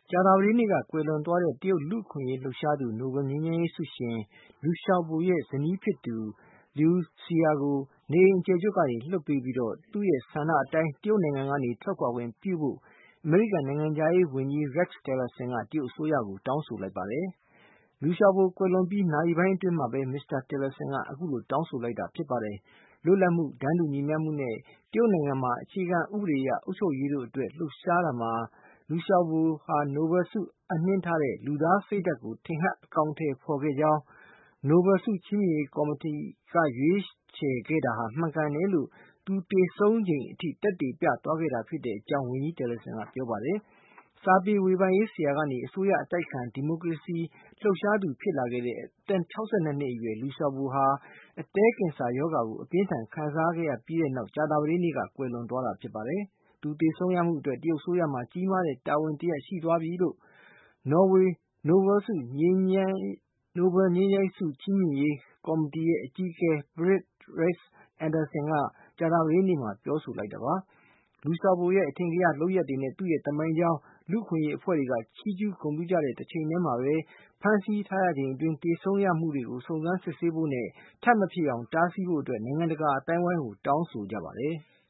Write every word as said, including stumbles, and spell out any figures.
ကြာသပတေးနေ့ကကွယ်လွန်သွားတဲ့တရုတ်လူ့အခွင့်အရေးလှုပ်ရှားသူနိုဘယ်ငြိမ်းချမ်းရေးဆုရှင် Liu Xiaobo ရဲ့ဇနီးဖြစ်သူ Liu Xia ကိုနေအိမ်အကျယ်ချုပ်ကနေလွှတ်ပေးပြီး သူ့ရဲ့ဆန္ဒအတိုင်းတရုတ်နိုင်ငံကနေထွက်ခွာခွင့်ပြုဖို့အမေရိကန်နိုင်ငံခြားရေးဝန်ကြီး Rex Tillerson ကတရုတ်အစိုးရကိုတောင်းဆိုလိုက်ပါတယ်။ Liu Xiaobo ကွယ်လွန်ပြီးနာရီပိုင်းအတွင်းမှာပဲ မစ္စတာ Tillerson ကအခုလိုတောင်းဆိုလိုက်တာဖြစ်ပါတယ်။ လွတ်လပ်မှု၊တန်းတူညီမျှမှုနဲ့တရုတ်နိုင်ငံမှာအခြေခံဥပဒေအရအုပ်ချုပ်ရေးတို့အတွက်လှုပ်ရှားတာမှာ Liu Xiaobo ဟာ နိုဘယ်ဆုအပ်နှင်းထားတဲ့လူသားစိတ်ဓါတ်ကိုထင်ဟပ်အကောင်အထည်ဖေါ်ခဲ့ကြောင်း နိုဘယ်ဆုချီးမြှင့်ရေးကော်မတီကရွေးချယ်ခဲ့တာမှန်ကန်တယ်လို့ သူသေဆုံးချိန်အထိသက်သေပြသွားခဲ့တာဖြစ်ကြောင်းဝန်ကြီး Tillerson ကပြောပါတယ်။ စာပေဝေဖန်ရေးဆရာကနေအစိုးရအတိုက်အခံဒီမိုကရေစီလှုပ်ရှားသူဖြစ်လာခဲ့တဲ့အသက်၆၂နှစ်အရွယ် Liu Xiaobo ဟာ အသည်းကင်ဆာရောဂါကိုအပြင်းအထန်ခံစားခဲ့ရပြီးနောက်ကြာသပတေးနေ့ကကွယ်လွန်သွားတာဖြစ်ပါတယ်။ သူသေဆုံးရမှုအတွက်တရုတ်အစိုးရမှာကြီးမားတဲ့တာဝန်တရပ်ရှိသွားပြီလို့ နော်ဝေနိုဘယ်ငြိမ်းချမ်းရေးဆုချီးမြှင့်ရေးကော်မတီရဲ့အကြီးအကဲ Berit Reiss-Andersen ကကြာသပတေးနေ့မှာပြောဆိုလိုက်တာပါ။ Liu Xiaobo ရဲ့အထင်ကရလုပ်ရပ်တွေနဲ့သူ့ရဲ့သမိုင်းကြောင်းလူ့အခွင့်အရေးအဖွဲ့တွေကချီးကျူးဂုဏ်ပြုကြတဲ့တချိန်ထဲမှာပဲ ဖမ်းဆီးထားရချိန်အတွင်းသေဆုံးရမှုတွေကိုစုံစမ်းစစ်ဆေးဖို့နဲ့ထပ်မဖြစ်အောင်တားဆီးဖို့နိုင်ငံတကာအသိုင်းအဝိုင်းကိုတောင်းဆိုကြပါတယ်။